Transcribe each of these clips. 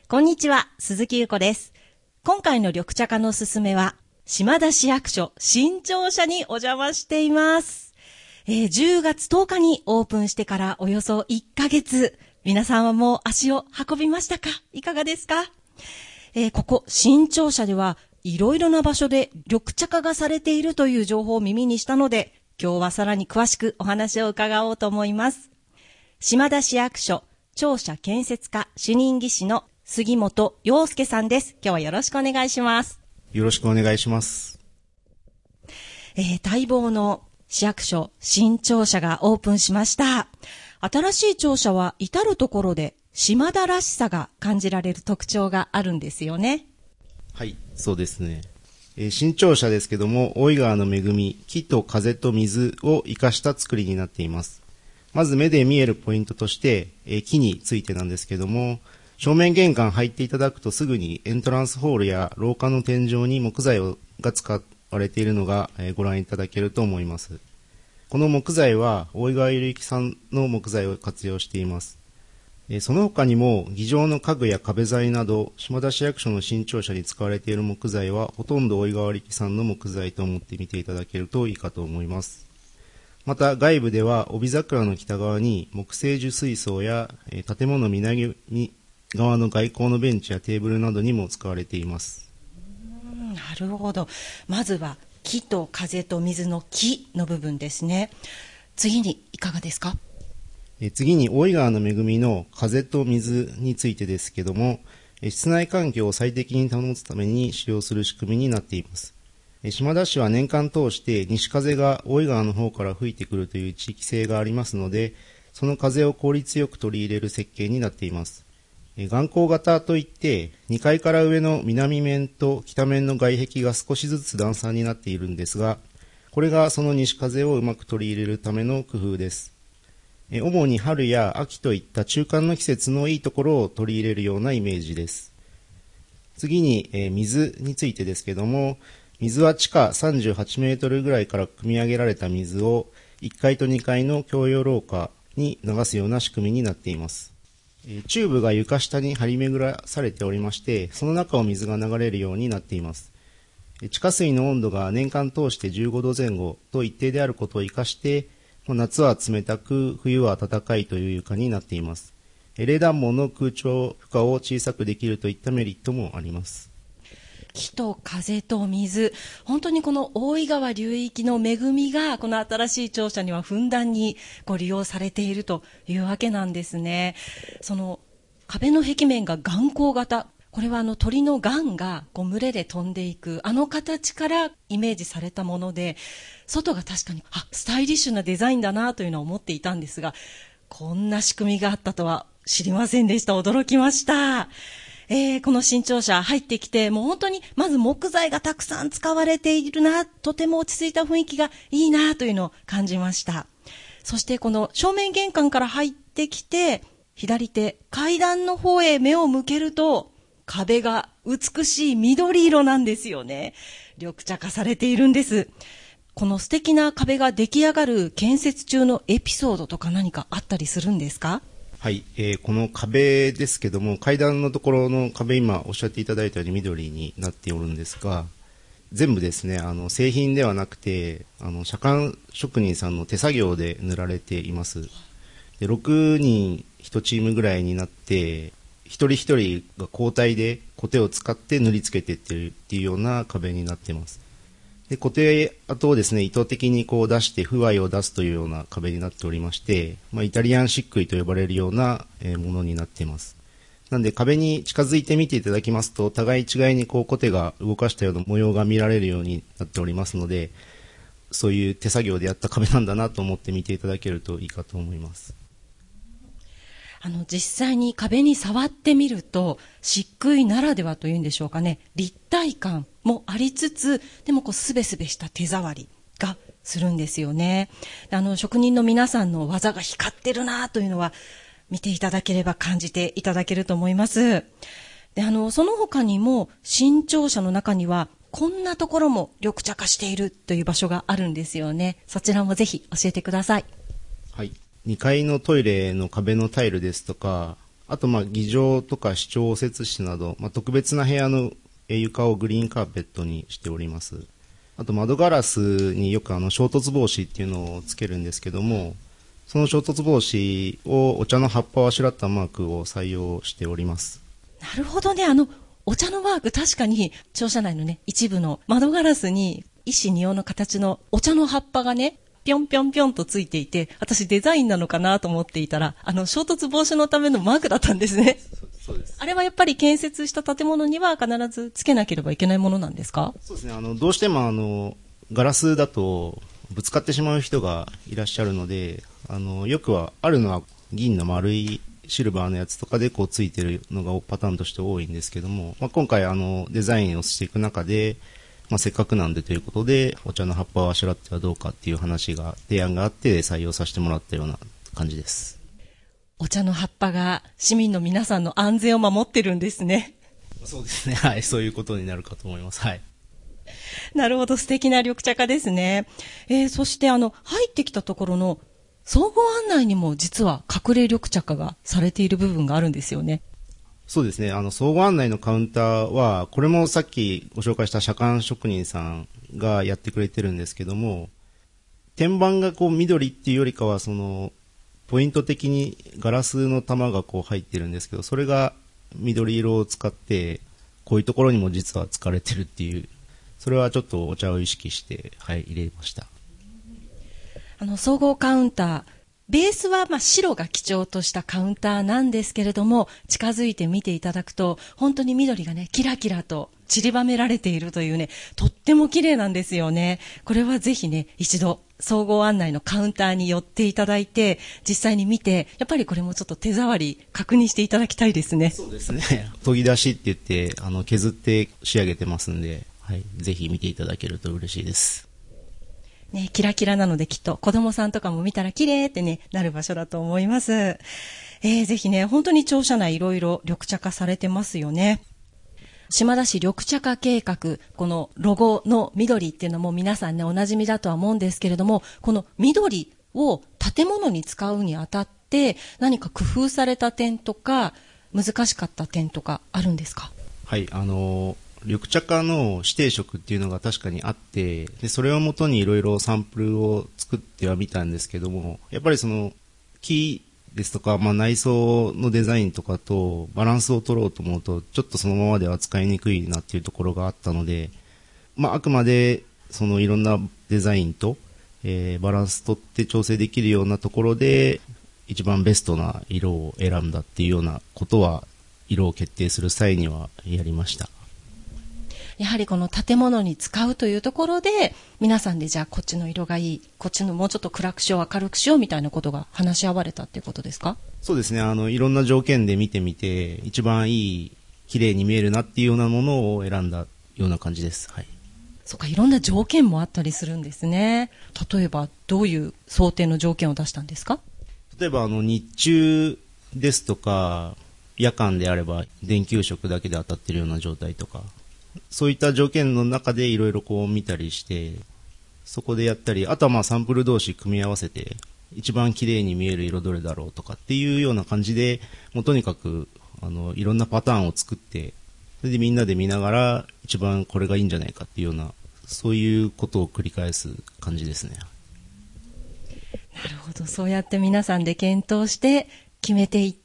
こんにちは、鈴木優子です。今回の緑茶課のすすめは、島田市役所新庁舎にお邪魔しています。10月10日にオープンしてからおよそ1ヶ月、皆さんはもう足を運びましたか？いかがですか？ここ新庁舎ではいろいろな場所で緑茶化がされているという情報を耳にしたので、今日はさらに詳しくお話を伺おうと思います。島田市役所庁舎建設課主任技師の杉本陽介さんです。今日はよろしくお願いします。 よろしくお願いします。 待望の市役所新庁舎がオープンしました。新しい庁舎は至るところで島田らしさが感じられる特徴があるんですよね。 はい、そうですね。新庁舎ですけども、大井川の恵み、木と風と水を生かした作りになっています。まず目で見えるポイントとして、木についてなんですけども、正面玄関入っていただくとすぐにエントランスホールや廊下の天井に木材が使われているのがご覧いただけると思います。この木材は大井川ゆるゆき産の木材を活用しています。その他にも議場の家具や壁材など島田市役所の新庁舎に使われている木材はほとんど大井川力産の木材と思って見ていただけるといいかと思います。また外部では帯桜の北側に木製樹水槽や建物南側の外交のベンチやテーブルなどにも使われています。 なるほど。まずは木と風と水の木の部分ですね。次にいかがですか？ 次に大井川の恵みの風と水についてですけども、室内環境を最適に保つために使用する仕組みになっています。島田市は年間通して西風が大井川の方から吹いてくるという地域性がありますので、その風を効率よく取り入れる設計になっています。眼光型といって2階から上の南面と北面の外壁が少しずつ段差になっているんですが、これがその西風をうまく取り入れるための工夫です。主に春や秋といった中間の季節のいいところを取り入れるようなイメージです。次に水についてですけども、水は地下38メートルぐらいから汲み上げられた水を1階と2階の共用廊下に流すような仕組みになっています。チューブが床下に張り巡らされておりまして、その中を水が流れるようになっています。地下水の温度が年間通して15度前後と一定であることを生かして、夏は冷たく冬は暖かいという床になっています。冷暖房の空調負荷を小さくできるといったメリットもあります。 木と風と水、本当にこの大井川流域の恵みがこの新しい庁舎にはふんだんに利用されているというわけなんですね。その壁の壁面が眼光型、これは鳥の雁が群れで飛んでいく形からイメージされたもので、外が確かにスタイリッシュなデザインだなというのは思っていたんですが、こんな仕組みがあったとは知りませんでした。驚きました。この新庁舎入ってきて、もう本当にまず木材がたくさん使われているな、とても落ち着いた雰囲気がいいなというのを感じました。そしてこの正面玄関から入ってきて、左手階段の方へ目を向けると、壁が美しい緑色なんですよね。緑茶化されているんです。この素敵な壁が出来上がる建設中のエピソードとか何かあったりするんですか？ はい、この壁ですけども、階段のところの壁、今おっしゃっていただいたように緑になっておるんですが、全部ですね、製品ではなくて左官職人さんの手作業で塗られています。で、6人1チームぐらいになって、一人一人が交代でコテを使って塗りつけていってるっていうような壁になっています。で、コテ跡をですね、意図的に出して不合を出すというような壁になっておりまして、イタリアン漆喰と呼ばれるようなものになっています。なんで壁に近づいて見ていただきますと、互い違いにコテが動かしたような模様が見られるようになっておりますので、そういう手作業でやった壁なんだなと思って見ていただけるといいかと思います。 実際に壁に触ってみると、漆喰ならではというんでしょうかね、立体感もありつつ、でもすべすべした手触りがするんですよね。職人の皆さんの技が光ってるなというのは、見ていただければ感じていただけると思います。で、その他にも新庁舎の中にはこんなところも緑茶化しているという場所があるんですよね。そちらもぜひ教えてください。 はい。2階のトイレの壁のタイルですとか、 あと議場とか視聴応接室など、特別な部屋の床をグリーンカーペットにしております。あと窓ガラスによく衝突防止っていうのをつけるんですけども、その衝突防止をお茶の葉っぱをあしらったマークを採用しております。 なるほどね。お茶のマーク、確かに庁舎内のね、一部の窓ガラスに一枝二葉の形のお茶の葉っぱがね、ぴょんぴょんぴょんとついていて、私デザインなのかなと思っていたら、衝突防止のためのマークだったんですね。 そうです。 あれはやっぱり建設した建物には必ずつけなければいけないものなんですか？ そうですね。どうしてもガラスだとぶつかってしまう人がいらっしゃるので、よくあるのは銀の丸いシルバーのやつとかでついてるのがパターンとして多いんですけども、今回デザインをしていく中で、せっかくなんでということでお茶の葉っぱをあしらってはどうかっていう提案があって採用させてもらったような感じです。 お茶の葉っぱが市民の皆さんの安全を守ってるんですね。 そうですね。はい。そういうことになるかと思います。はい。 なるほど、素敵な緑茶化ですね。そして入ってきたところの総合案内にも実は隠れ緑茶化がされている部分があるんですよね。 そうですね。総合案内のカウンターは、これもさっきご紹介した車間職人さんがやってくれてるんですけども、天板が緑っていうよりかは、ポイント的にガラスの玉が入ってるんですけど、それが緑色を使って、こういうところにも実は使われてるっていう、それはちょっとお茶を意識して、はい、入れました。 総合カウンター、ベースは白が基調としたカウンターなんですけれども、近づいて見ていただくと本当に緑がね、キラキラと散りばめられているというね、とっても綺麗なんですよね。これはぜひね、一度総合案内のカウンターに寄っていただいて、実際に見て、やっぱりこれもちょっと手触り確認していただきたいですね。 そうですね。研ぎ出しって言って削って仕上げてますんで、はい、ぜひ見ていただけると嬉しいです。 ね、キラキラなのできっと子供さんとかも見たら綺麗ってね、なる場所だと思います。ぜひね、本当に庁舎内いろいろ緑茶化されてますよね。島田市緑茶化計画、このロゴの緑っていうのも皆さんね、おなじみだとは思うんですけれども、この緑を建物に使うにあたって何か工夫された点とか難しかった点とかあるんですか？ はい、緑茶化の指定色っていうのが確かにあって、でそれをもとにいろいろサンプルを作ってはみたんですけども、やっぱり木ですとか、内装のデザインとかとバランスを取ろうと思うと、ちょっとそのままでは使いにくいなっていうところがあったので、あくまでいろんなデザインと、バランス取って調整できるようなところで一番ベストな色を選んだっていうようなことは、色を決定する際にはやりました。 やはりこの建物に使うというところで、皆さんでじゃあこっちの色がいい、こっちのもうちょっと暗くしよう、明るくしようみたいなことが話し合われたっていうことですか？ そうですね。いろんな条件で見てみて、一番いい、綺麗に見えるなっていうようなものを選んだような感じです。はい。 そうか、いろんな条件もあったりするんですね。例えばどういう想定の条件を出したんですか？ 例えば日中ですとか、夜間であれば電球色だけで当たってるような状態とか、そういった条件の中でいろいろ見たりして、そこでやったり、あとはサンプル同士組み合わせて、一番綺麗に見える色どれだろうとかっていうような感じで、もうとにかく、いろんなパターンを作って、それでみんなで見ながら、一番これがいいんじゃないかっていうような、そういうことを繰り返す感じですね。 なるほど。そうやって皆さんで検討して決めていった、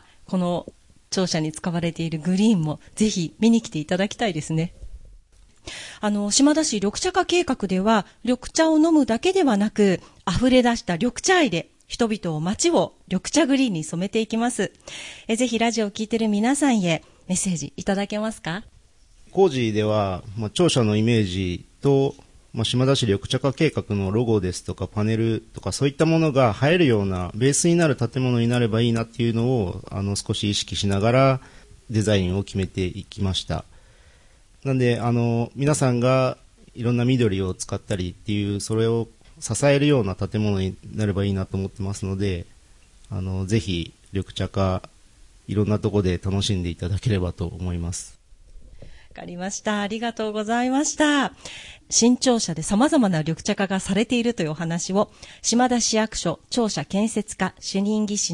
この庁舎に使われているグリーンもぜひ見に来ていただきたいですね。島田市緑茶化計画では、緑茶を飲むだけではなく、溢れ出した緑茶愛で人々を街を緑茶グリーンに染めていきます。ぜひラジオを聞いている皆さんへメッセージいただけますか？ 工事では、庁舎のイメージと、島田市緑茶化計画のロゴですとかパネルとかそういったものが映えるようなベースになる建物になればいいなっていうのを少し意識しながらデザインを決めていきました。なんで皆さんがいろんな緑を使ったりっていう、それを支えるような建物になればいいなと思ってますので、ぜひ緑茶化いろんなところで楽しんでいただければと思います。 わかりました。ありがとうございました。新庁舎で様々な緑茶化がされているというお話を、島田市役所庁舎建設課主任技師の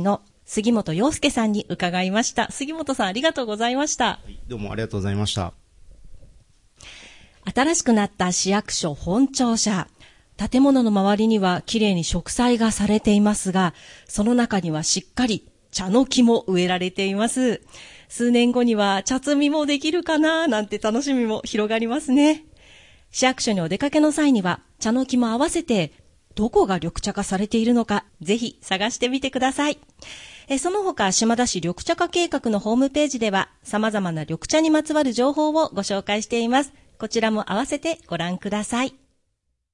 杉本洋介さんに伺いました。杉本さん、ありがとうございました。 はい、どうもありがとうございました。 新しくなった市役所本庁舎。建物の周りにはきれいに植栽がされていますが、その中にはしっかり茶の木も植えられています。数年後には茶摘みもできるかななんて楽しみも広がりますね。市役所にお出かけの際には茶の木も合わせてどこが緑茶化されているのかぜひ探してみてください。その他島田市緑茶化計画のホームページでは様々な緑茶にまつわる情報をご紹介しています。こちらも合わせてご覧ください。